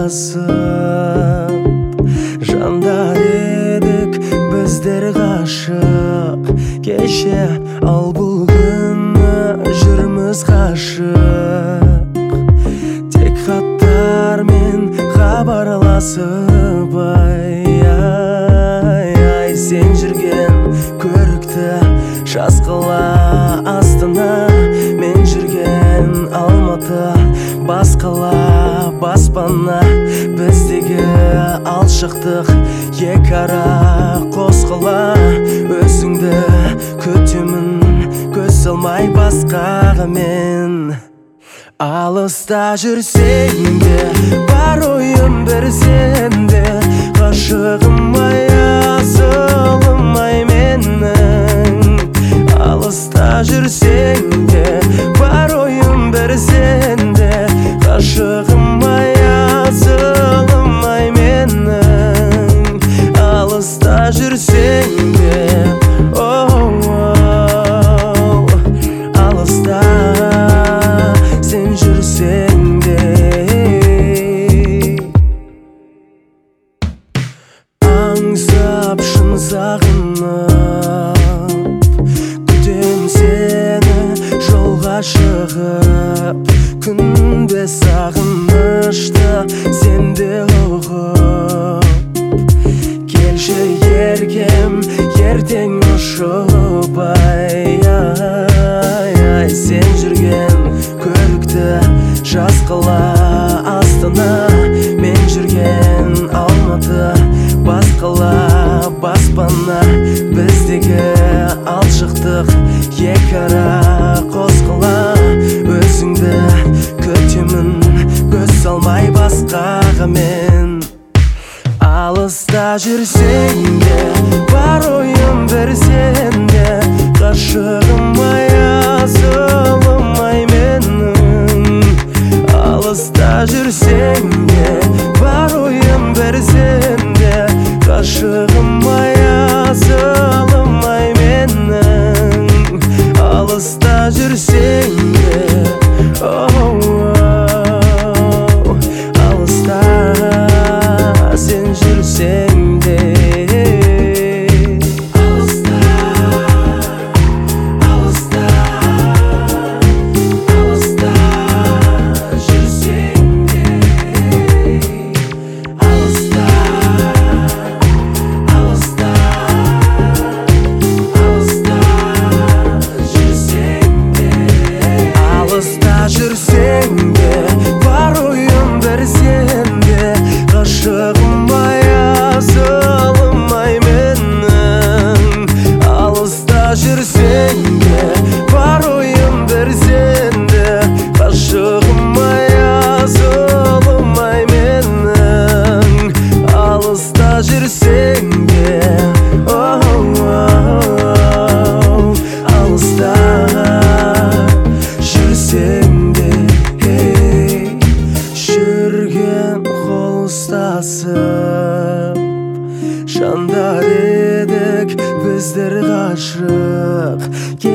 басып, жандар едік біздер ғашық. Кеше ал бұл күні жүрміз ғашық. Тек хаттармен хабарласып, ай, сен жүрген көрікті жас қала Астана, мен жүрген Алматы, бас қала баспана. Біздегі алшықтық екара қос қала. Өзіңді күтемін, көз салмай басқаға мен. Алыста жүрсең де, бар ойым бір сенде. Ғашығым ай, асылым ай менің. Алыста жүрсең де, бар ойым бір сенде. Ғашығым ай, асылым ай менің. Алыста жүрсең де, алыста сен жүрсең де. Аңсап шын сағынып, күтем сені жолға шығып. Күнде сағынышты сенде ұғып. Келші еркем, ертең ұшып, ай, сен жүрген көрікті жас қала Астана, мен жүрген Алматы, бас қала баспана. Біздегі алшықтық екара қос қала. Өзіңді күтемін, көз салмай басқаға мен. Алыста жүрсең де, бар ойым бір сенде. Ғашығым ай, асылым ай менің. Алыста жүрсең де, бар ойым бір сенде. Ғашығым ай, асылым ай менің. Алыста жүрсең де, алыста сен жүрсең де. Жүрсең де, бар ойым бір сенде. Ғашығым ай, асылым ай менің. Алыста жүрсең де, бар ойым бір сенде. Ғашығым ай, асылым ай менің. Алыста жүрсең де, алыста жүрсең де. Жүрген қол ұстасып, жандар едік біздер ғашық.